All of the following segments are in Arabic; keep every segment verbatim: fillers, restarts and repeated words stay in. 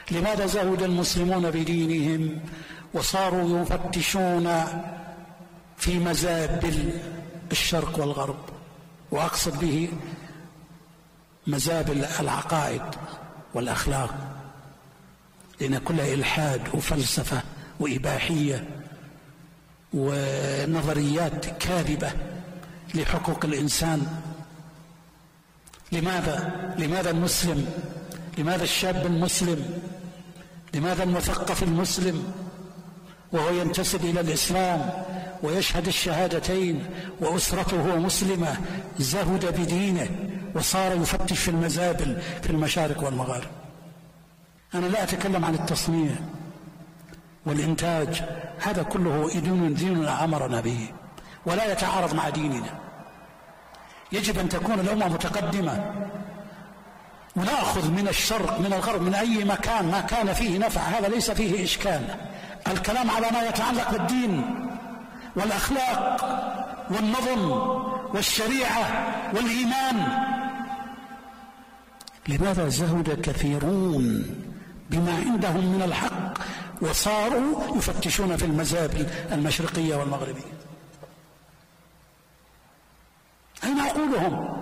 لماذا زهد المسلمون بدينهم وصاروا يفتشون في مزابل الشرق والغرب؟ وأقصد به مزابل العقائد والأخلاق، لأن كلها إلحاد وفلسفة وإباحية ونظريات كاذبة لحقوق الإنسان. لماذا؟ لماذا المسلم؟ لماذا الشاب المسلم؟ لماذا المثقف المسلم وهو ينتسب إلى الإسلام ويشهد الشهادتين وأسرته مسلمة زهد بدينه وصار يفتش في المزابل في المشارق والمغارب؟ أنا لا أتكلم عن التصنيع والإنتاج، هذا كله دين ديننا أمرنا به ولا يتعارض مع ديننا. يجب أن تكون الأمة متقدمة ونأخذ من الشرق من الغرب من أي مكان ما كان فيه نفع، هذا ليس فيه إشكال. الكلام على ما يتعلق بالدين والأخلاق والنظم والشريعة والإيمان. لماذا زهد كثيرون بما عندهم من الحق وصاروا يفتشون في المزابل المشرقية والمغربية؟ أين عقولهم؟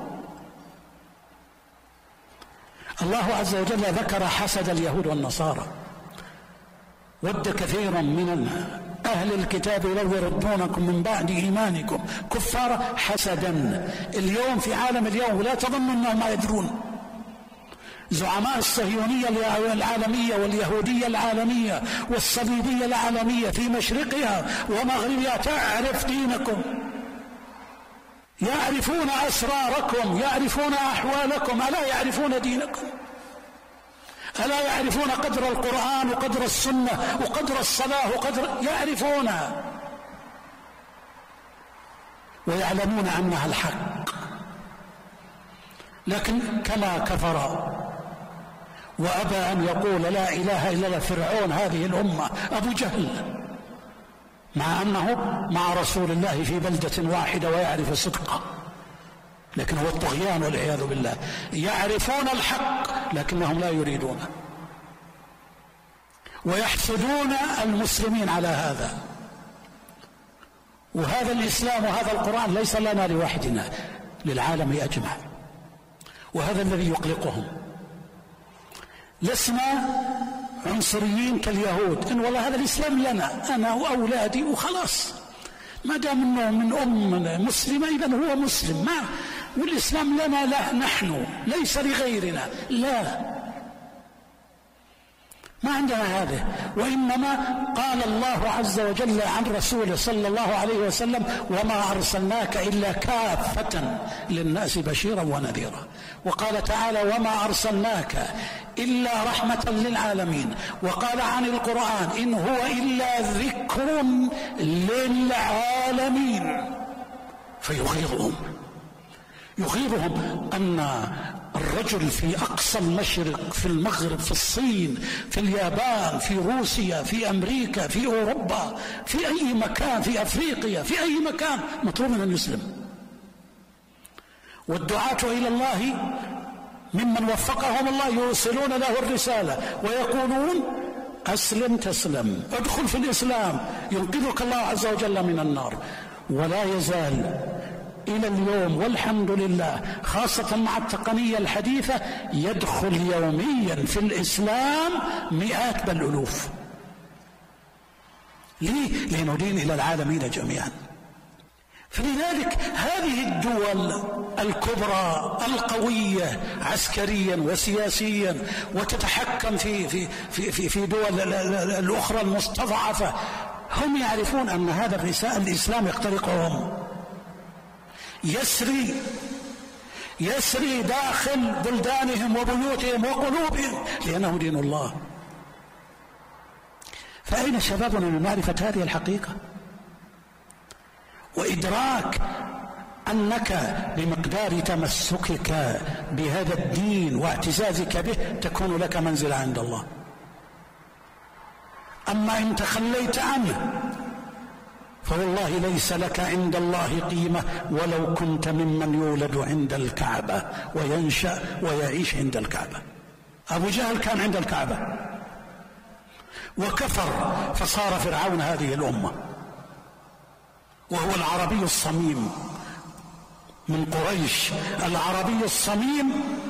الله عز وجل ذكر حسد اليهود والنصارى. ود كثير من أهل الكتاب لو يردونكم من بعد إيمانكم كفارا حسدا. اليوم في عالم اليوم لا تظنوا أنهم ما يدرون. زعماء الصهيونية العالمية واليهودية العالمية والصليبية العالمية في مشرقها ومغربها تعرف دينكم، يعرفون أسراركم، يعرفون أحوالكم، ألا يعرفون دينكم؟ ألا يعرفون قدر القرآن وقدر السنة وقدر الصلاة وقدر يعرفونها ويعلمون أنها الحق، لكن كما كفر وأبى أن يقول لا إله إلا الله فرعون هذه الأمة أبو جهل، مع أنه مع رسول الله في بلدة واحدة ويعرف صدقه، لكن هو الطغيان والعياذ بالله. يعرفون الحق لكنهم لا يريدونه ويحسدون المسلمين على هذا. وهذا الإسلام وهذا القرآن ليس لنا لوحدنا، للعالم أجمع، وهذا الذي يقلقهم. لسنا عنصريين كاليهود إن والله هذا الإسلام لنا أنا وأولادي وخلاص، ما دام انه من ام مسلمه اذا هو مسلم، ما والاسلام لنا لا نحن ليس لغيرنا، لا ما عندنا هذا. وانما قال الله عز وجل عن رسوله صلى الله عليه وسلم وما ارسلناك الا كافه للناس بشيرا ونذيرا. وقال تعالى وما ارسلناك الا رحمه للعالمين. وقال عن القران ان هو الا ذكر للعالمين. فيغيظهم يغيظهم ان الرجل في أقصى المشرق، في المغرب، في الصين، في اليابان، في روسيا، في أمريكا، في أوروبا، في أي مكان، في أفريقيا، في أي مكان مطلوب أن يسلم. والدعاة إلى الله ممن وفقهم الله يوصلون له الرسالة ويقولون أسلم تسلم، ادخل في الإسلام ينقذك الله عز وجل من النار. ولا يزال إلى اليوم والحمد لله خاصة مع التقنية الحديثة يدخل يوميا في الإسلام مئات بل ألوف. ليه؟ لندين إلى العالمين جميعا. فلذلك هذه الدول الكبرى القوية عسكريا وسياسيا وتتحكم في في في في, في دول الأخرى المستضعفة، هم يعرفون أن هذا الإسلام يخترقهم، يسري يسري داخل بلدانهم وبيوتهم وقلوبهم لأنه دين الله. فأين شبابنا من معرفة هذه الحقيقة وإدراك أنك بمقدار تمسكك بهذا الدين واعتزازك به تكون لك منزلة عند الله. أما إن تخليت عنه فوالله ليس لك عند الله قيمة ولو كنت ممن يولد عند الكعبة وينشأ ويعيش عند الكعبة. أبو جهل كان عند الكعبة وكفر فصار فرعون هذه الأمة، وهو العربي الصميم من قريش، العربي الصميم.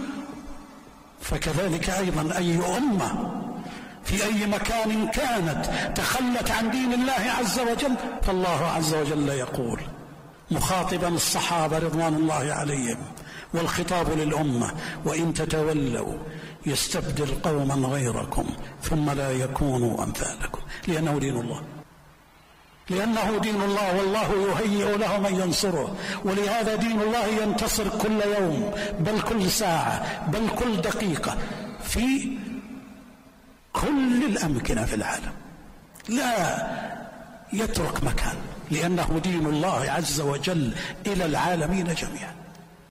فكذلك أيضا أي أمة في أي مكان كانت تخلت عن دين الله عز وجل، فالله عز وجل يقول مخاطبا الصحابة رضوان الله عليهم، والخطاب للأمة: وإن تتولوا يستبدل قوما غيركم ثم لا يكونوا أمثالكم. لأنه دين الله، لأنه دين الله، والله يهيئ له من ينصره. ولهذا دين الله ينتصر كل يوم، بل كل ساعة، بل كل دقيقة، في كل الأمكنة في العالم، لا يترك مكان، لأنه دين الله عز وجل إلى العالمين جميعا.